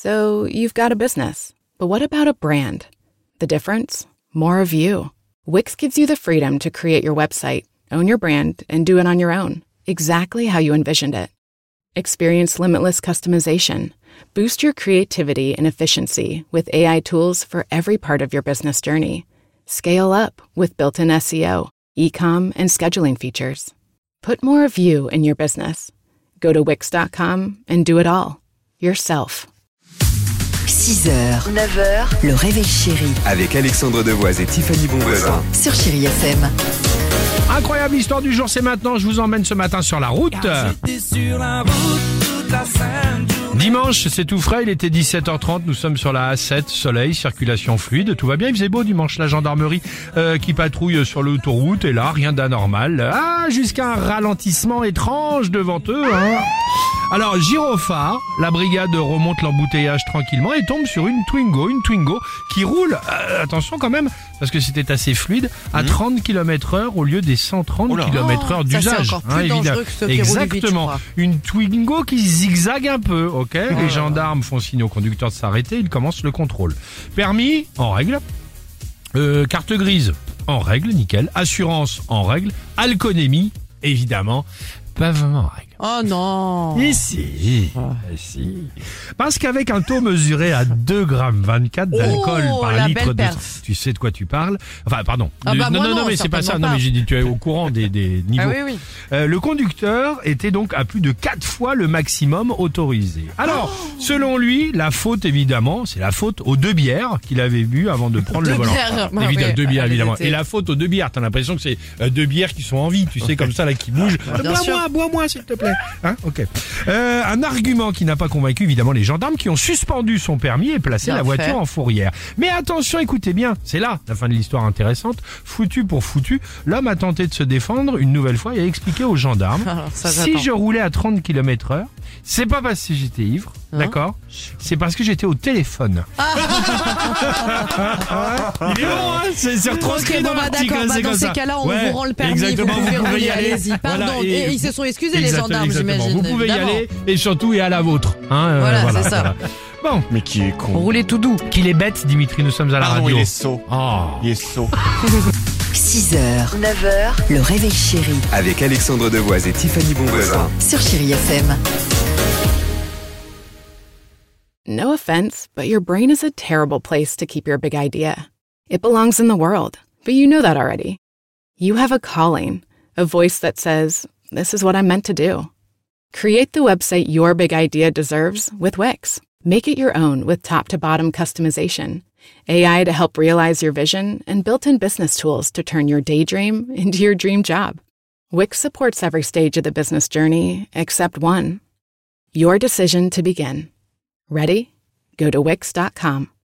So you've got a business. But what about a brand? The difference? More of you. Wix gives you the freedom to create your website, own your brand, and do it on your own, exactly how you envisioned it. Experience limitless customization. Boost your creativity and efficiency with AI tools for every part of your business journey. Scale up with built-in SEO, e-com, and scheduling features. Put more of you in your business. Go to Wix.com and do it all. Yourself. 6h, 9h, le réveil chéri. Avec Alexandre Devoise et Tiffany Bonvoisin. Sur Chéri FM. Incroyable histoire du jour, c'est maintenant. Je vous emmène ce matin sur la route. Dimanche, c'est tout frais, il était 17h30, nous sommes sur la A7, soleil, circulation fluide, tout va bien, il faisait beau dimanche, la gendarmerie qui patrouille sur l'autoroute est là, rien d'anormal. Jusqu'à un ralentissement étrange devant eux. Alors, gyrophare, la brigade remonte l'embouteillage tranquillement et tombe sur une Twingo qui roule, attention quand même, parce que c'était assez fluide, à 30 km/h au lieu des 130 km/h d'usage. Ça, c'est encore plus dangereux que ceux qui roulent vite, je crois. Une Twingo qui zigzague un peu, ok. Les gendarmes font signe au conducteur de s'arrêter, ils commencent le contrôle. Permis, en règle. Carte grise, en règle, nickel. Assurance, en règle. Alcoolémie, évidemment, pas vraiment en règle. Oh non. Si. Parce qu'avec un taux mesuré à 2,24 g d'alcool par litre de... Tu sais de quoi tu parles. Enfin, pardon. Non, mais c'est pas ça. Non, mais j'ai dit, tu es au courant des niveaux. Oui. Le conducteur était donc à plus de 4 fois le maximum autorisé. Alors, selon lui, la faute, évidemment, c'est la faute aux 2 bières qu'il avait bu avant de prendre le volant. Évidemment, 2 bières, évidemment. Et la faute aux 2 bières, t'as l'impression que c'est 2 bières qui sont en vie, tu sais, comme ça, là, qui bougent. Bois-moi, s'il te plaît. Ok. Un argument qui n'a pas convaincu évidemment les gendarmes qui ont suspendu son permis et placé la voiture en fourrière. Mais attention, écoutez bien, c'est là la fin de l'histoire intéressante. Foutu pour foutu, l'homme a tenté de se défendre une nouvelle fois et a expliqué aux gendarmes si je roulais à 30 km/h, c'est pas parce que j'étais ivre, d'accord, c'est parce que j'étais au téléphone. Il est bon, c'est retranscrit dans l'article. Dans ces cas-là, on vous rend le permis. Exactement, vous pouvez y aller. Allez-y, pardon. Voilà, et ils se sont excusés, les gendarmes, j'imagine. Vous pouvez évidemment. y aller et surtout et à la vôtre. Voilà, c'est ça. Bon. Mais qui est con. Roulez tout doux. Qu'il est bête, Dimitri, nous sommes à la radio. Il est sot. Il est sot. 6h, 9h, le réveil chéri. Avec Alexandre Devoise et Tiffany Bonvoisin. Sur Chéri FM. No offense, but your brain is a terrible place to keep your big idea. It belongs in the world, but you know that already. You have a calling, a voice that says, this is what I'm meant to do. Create the website your big idea deserves with Wix. Make it your own with top-to-bottom customization, AI to help realize your vision, and built-in business tools to turn your daydream into your dream job. Wix supports every stage of the business journey except one. Your decision to begin. Ready? Go to Wix.com.